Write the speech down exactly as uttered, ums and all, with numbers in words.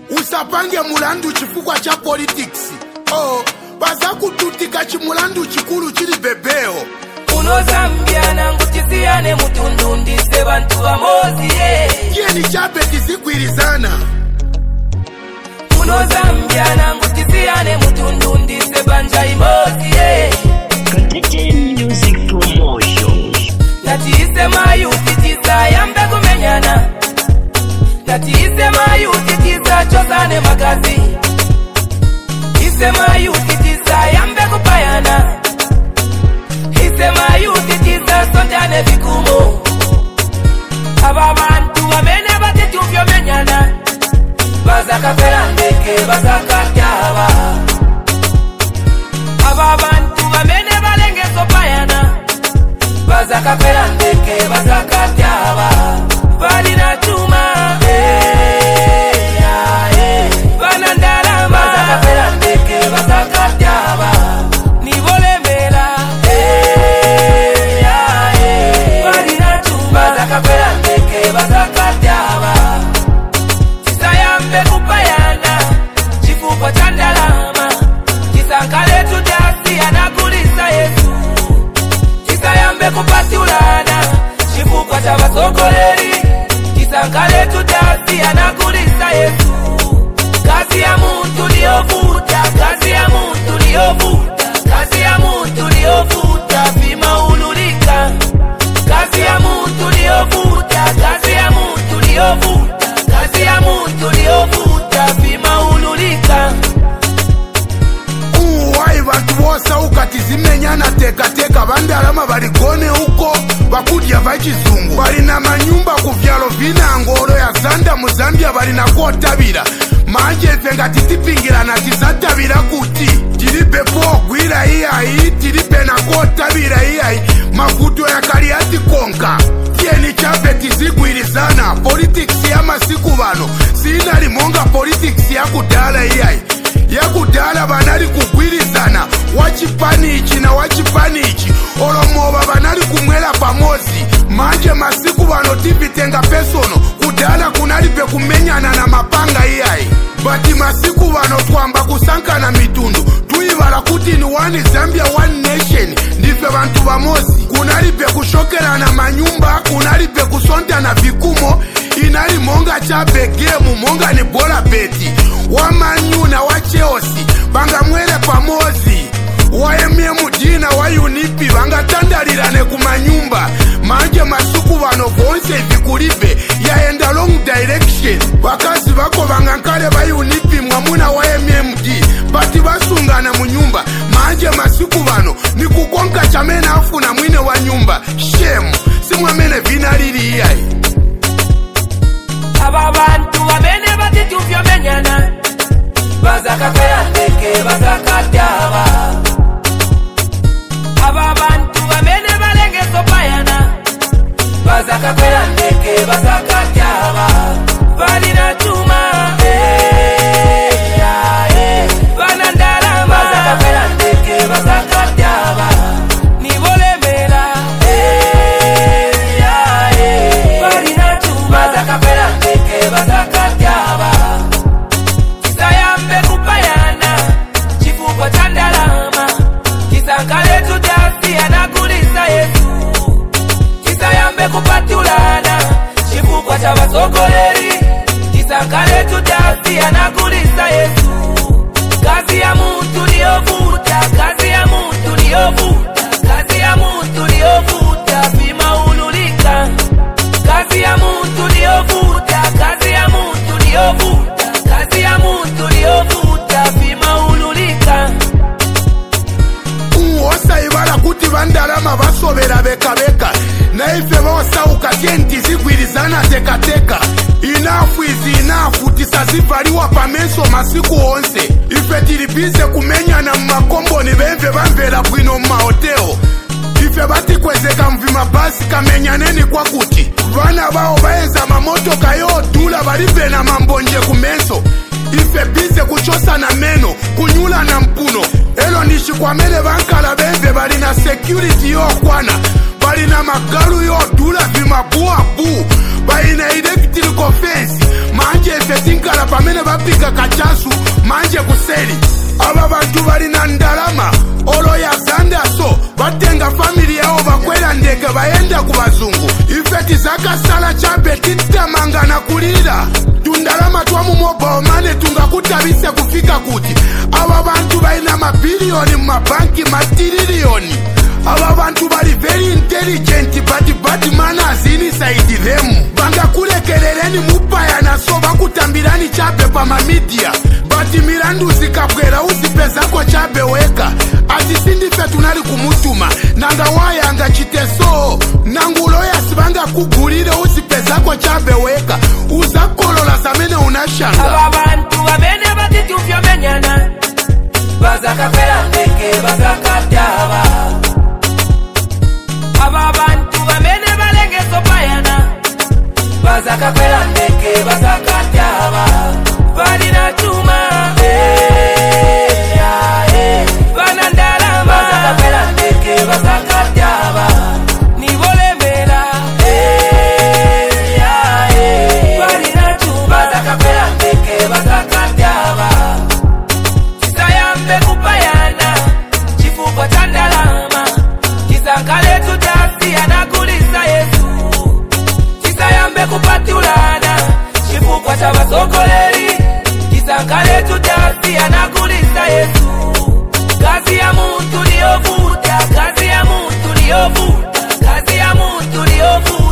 usapange mulandu chifukwa cha politics. Oh, baza kututika chimulandu chikulu chili bebeo. Uno Zambia nangu tisiane mutundu ndise bantu wa mozi ye. Kie ni chape tisigwirizana. Uno Zambia nangu tisiane mutundu ndise banja imozi ye. Connecting music promotion. Nati isema yuti tisa yambe kumenyana. Nati isema yuti tisa chosane magazi. Isema yuti tisa yambe kupayana. Isema yuti tisa sondane vikumo. Aba bantu wamene batituvyo menyana. Bazaka ferandeke bazaka tyaba. Aba bantu wamene balenge sopayana. Bazaka ferandeke bazaka tyaba. Valina chuma eh ya eh. Vanandala bazaka ferandeke bazaka tyaba. Ni volemela eh ya eh. Valina chuma bazaka ferandeke bazaka tyaba. Sisayambe kupayana chifuko chandalama. Kisankale tudasi anakulisa Yesu. Sisayambe kupatulana chifuko cha basokoleri. Kisankale tudasi anakulisa Yesu. Kazi ya muntu liyovuta, kazi ya muntu liyovuta, kazi ya muntu liyovuta vima ululika. Kazi ya muntu liyovuta, kazi ya muntu liyovuta, kazi ya muntu liyovuta vima ululika. Uwai bantu bosa ukati zimenyana teka teka bandalama baligone uko bakudya bachizungu. Balina manyumba kuvyalo vina ngoro ya Zanda mu Zambia balina kotabira. Manje fenga titipingirana tizatabira kuti. Tilipe po gwira iyai, tilipe na kotabira iyai. Makuto ya kaliati konka. Tieni chape tizigwirizana. Politics ya masiku bano sina limonga politics ya kudala iyai. Ya kudala banali kugwirizana. Wachipanichi na wachipanichi olomoba banali kumwela pamozi. Manje masiku bano tipitenga persono. Kudala kunalipe kumenyana na mapanga iyai. Bati masiku bano twamba kusankana mitundu. Tuibala kuti ni one Zambia one nation. Ndife bantu bamozi. Kunalipe kushokera na manyumba. Kunalipe kusonta na vikumo. Inali monga chape game monga ni bola beti. Wamanyu na wacheosi banga mwele pamozi. Waemie mudina wa unipi banga tandalirane kumanyumba. Manje masuku bano vonse vikulibe yaenda long direction. Wakazi bako banga nkale wa unipi mwamuna waemie mudi. Bati basungana munyumba. Manje masuku bano ni kukonka chamena afu na mwine wa nyumba. Shemu simwamene vinalili iyai. Aba bantu wamene batituvyo menyana. Bazaka ferandeke bazaka tyaba. Aba bantu wamene balenge sopayana. Bazaka ferandeke bazaka tyaba. Valina chuma eh ya eh. Vanandala bazaka ferandeke bazaka tyaba. Ni volemela eh ya eh. Valina chuma bazaka ferandeke bazaka tyaba. Kisayambe kupayana chifuko chandalama. Kisankale tudasi anakulisa Yesu. Kisayambe kupatulana chifuko cha basokoleri. Kisankale tudasi anakulisa Yesu. Kazi ya muntu liyovuta, kazi ya muntu liyovuta, kazi ya muntu liyovuta vima ululika. Kazi ya muntu liyovuta, kazi ya muntu liyovuta, kazi ya muntu liyovuta vima ululika. Uosa ibala kuti bandalama basobera beka beka. Na ife bosa ukatienti zigwirizana teka teka. Inafu izi inafu tisazivaliwa pamenso masiku onse. Ife tilibize kumenya na makombo ni bemve bambela bwino mahoteo. Ife bati kwezeka mvima basi kamenyaneni kwa kuti. Vana bao baeza mamoto kayo dula balibe na mambonje kumenso. Ife bize kuchosa na meno, kunyula na mpuno. Elo nishi kwa mele bankala bemve bali na security yo kwana. Bali na magalu yo dula vima bua bu. Bali na electrical fence. Manje ife tinkala pame bamene bapika kachasu manje kuseli. Aba bantu balina ndalama olo ya zandaso batenga famili yao bakwera ndege bayenda ku bazungu. Ife tizakasala chabe titamangana kulira tundalama twa mu mobile money tungakutabise kufika kuti. Aba bantu balina mabilioni mu mabanki matirilioni. Aba bantu bali very intelligent but bad manners inside them. Banga kulekeleleni mupaya na so bakutambirani chabe pa ma media. Bati mirandu zikabwera uzipeza kwa chabe weka. Ati sindife tunali kumutuma nanga waya anga chiteso. Nangulo ya sibanga kugulire uzipeza kwa chabe weka. Uzakolola zamene unashanga. Aba bantu abene batitufya menyana bazaka kwela ndeke bazaka taba. Aba bantu bamene balengezo payana bazaka kwela ndeke bazaka taba. Balina chuma eh ya eh bana ndalama bazaka kwela ndeke bazaka taba. Ni volemela eh ya eh balina chuma bazaka kwela ndeke bazaka taba. Kisayambe kupayana chifuko cha ndalama kisangale tutasi anakulisa Yesu. Kisayambe kupatulana chifuko cha basokoleri kisangale tutasi anakulisa Yesu. Kazi ya muntu liyovuta, kazi ya muntu liyovuta, kazi ya muntu liyovuta.